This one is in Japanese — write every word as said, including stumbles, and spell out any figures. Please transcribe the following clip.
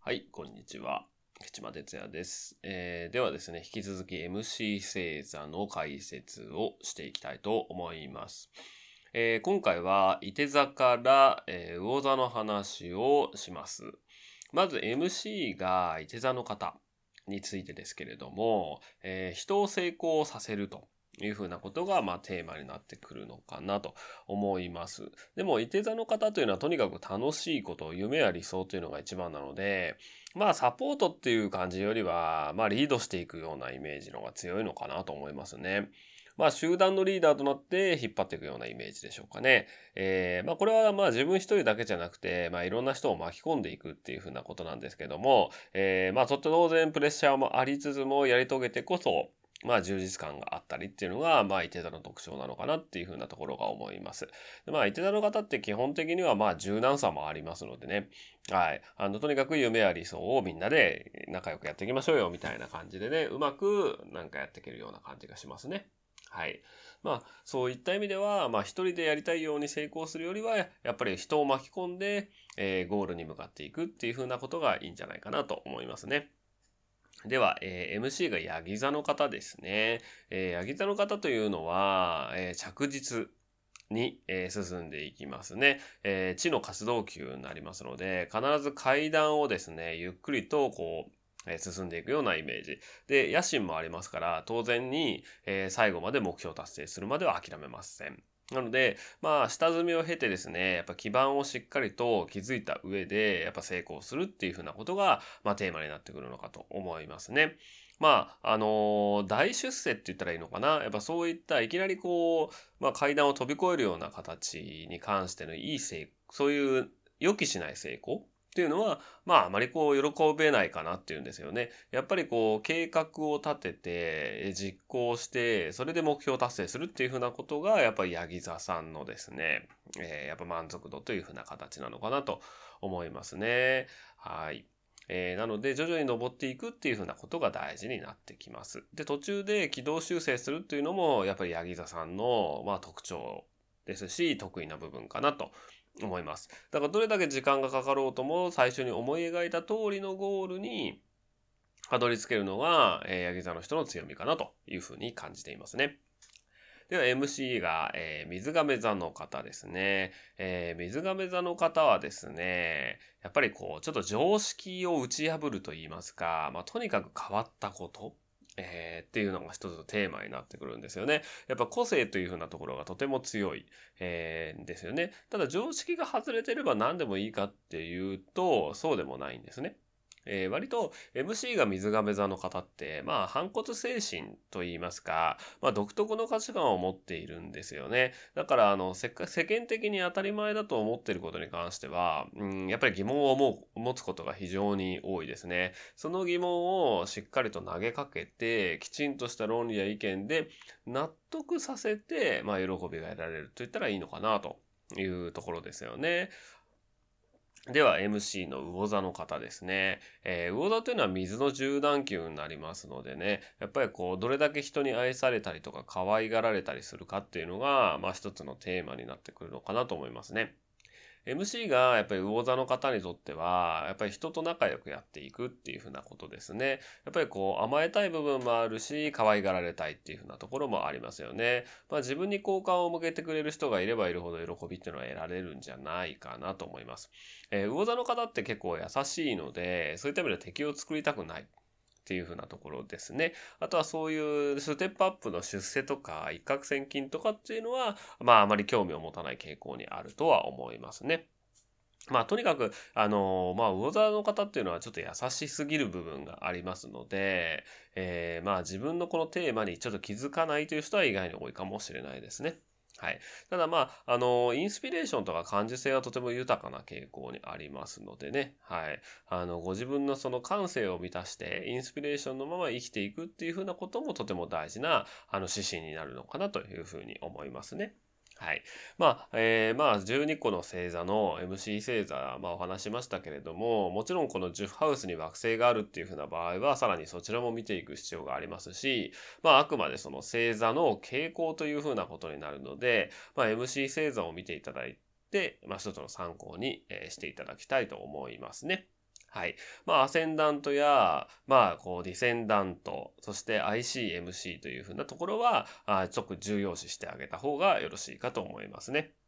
はい、こんにちは。吉間哲也です、えー。ではですね、引き続き エムシー 星座の解説をしていきたいと思います。えー、今回は、いて座から、えー、魚座の話をします。まず エムシー がいて座の方についてですけれども、えー、人を成功させるというふうなことが、まあ、テーマになってくるのかなと思います。でも、いて座の方というのはとにかく楽しいこと、夢や理想というのが一番なので、まあ、サポートっていう感じよりは、まあ、リードしていくようなイメージの方が強いのかなと思いますね。まあ、集団のリーダーとなって引っ張っていくようなイメージでしょうかね。えー、まあ、これはまあ自分一人だけじゃなくて、まあ、いろんな人を巻き込んでいくっていうふうなことなんですけども、えー、まあ、とって当然プレッシャーもありつつもやり遂げてこそ、まあ、充実感があったりっていうのが、まあ、いて座の特徴なのかなっていうふうなところが思います。でまあ、いて座の方って基本的には、まあ、柔軟さもありますのでね。はい。あの、とにかく夢や理想をみんなで仲良くやっていきましょうよ、みたいな感じでね、うまくなんかやっていけるような感じがしますね。はい。まあ、そういった意味では、まあ、一人でやりたいように成功するよりは、やっぱり人を巻き込んで、えー、ゴールに向かっていくっていう風なことがいいんじゃないかなと思いますね。では、えー、エムシー がヤギ座の方ですね。えー、ヤギ座の方というのは、えー、着実に、えー、進んでいきますね。えー、地の活動級になりますので、必ず階段をですね、ゆっくりとこう、えー、進んでいくようなイメージ。で、野心もありますから、当然に、えー、最後まで目標達成するまでは諦めません。なので、まあ、下積みを経てですね、やっぱ基盤をしっかりと築いた上で、やっぱ成功するっていうふうなことが、まあ、テーマになってくるのかと思いますね。まあ、あのー大出世って言ったらいいのかな。やっぱそういったいきなりこう、まあ階段を飛び越えるような形に関してのいい成功、そういう予期しない成功っていうのは、まああまりこう喜べないかなっていうんですよね。やっぱりこう計画を立てて実行して、それで目標達成するっていうふうなことが、やっぱりヤギ座さんのですね、えーやっぱ満足度というふうな形なのかなと思いますね。はい。えー、なので徐々に登っていくっていうふうなことが大事になってきます。で、途中で軌道修正するっていうのもやっぱりヤギ座さんの、まあ、特徴ですし、得意な部分かなと思います。だからどれだけ時間がかかろうとも最初に思い描いた通りのゴールにたどり着けるのが、えー、ヤギ座の人の強みかなというふうに感じていますね。では エムシー が、えー、水亀座の方ですね。えー、水亀座の方はですね、やっぱりこう、ちょっと常識を打ち破ると言いますか、まあ、とにかく変わったこと。えー、っていうのが一つのテーマになってくるんですよね。やっぱ個性というふうなところがとても強い、えー、ですよね。ただ常識が外れてれば何でもいいかっていうと、そうでもないんですね。えー、割と エムシー が水亀座の方って、まあ、反骨精神と言いますか、まあ、独特の価値観を持っているんですよね。だから、あの、せっか世間的に当たり前だと思っていることに関しては、うん、やっぱり疑問をも持つことが非常に多いですね。その疑問をしっかりと投げかけて、きちんとした論理や意見で納得させて、まあ、喜びが得られると言ったらいいのかなというところですよね。では エムシー の魚座の方ですね。えー、魚座というのは水の十段級になりますのでね、やっぱりこう、どれだけ人に愛されたりとか可愛がられたりするかっていうのが、まあ一つのテーマになってくるのかなと思いますね。エムシー がやっぱり魚座の方にとっては、やっぱり人と仲良くやっていくっていうふうなことですね。やっぱりこう甘えたい部分もあるし、可愛がられたいっていうふうなところもありますよね。まあ自分に好感を向けてくれる人がいればいるほど喜びっていうのは得られるんじゃないかなと思います。えー、魚座の方って結構優しいので、そういった意味では敵を作りたくない。っていう風なところですね。あとはそういうステップアップの出世とか一攫千金とかっていうのは、まああまり興味を持たない傾向にあるとは思いますね。まあ、とにかく、あのまあ、魚座の方っていうのはちょっと優しすぎる部分がありますので、えー、まあ、自分のこのテーマにちょっと気づかないという人は意外に多いかもしれないですね。はい。ただまあ、あのインスピレーションとか感受性はとても豊かな傾向にありますのでね。はい。あの、ご自分のその感性を満たして、インスピレーションのまま生きていくっていうふうなこともとても大事な、あの、指針になるのかなというふうに思いますね。はい。まあ、えー、まあ、じゅうにこの星座の エムシー 星座、まあお話しましたけれども、もちろんこのじゅうハウスに惑星があるっていう風な場合は、さらにそちらも見ていく必要がありますし、まあ、あくまでその星座の傾向という風なことになるので、まあ、エムシー 星座を見ていただいて、まあ、一つの参考に、えーしていただきたいと思いますね。 はい。まあ、アセンダントや、まあ、こう、ディセンダント、そして アイシーエムシー というふうなところは、あちょっと重要視してあげた方がよろしいかと思いますね。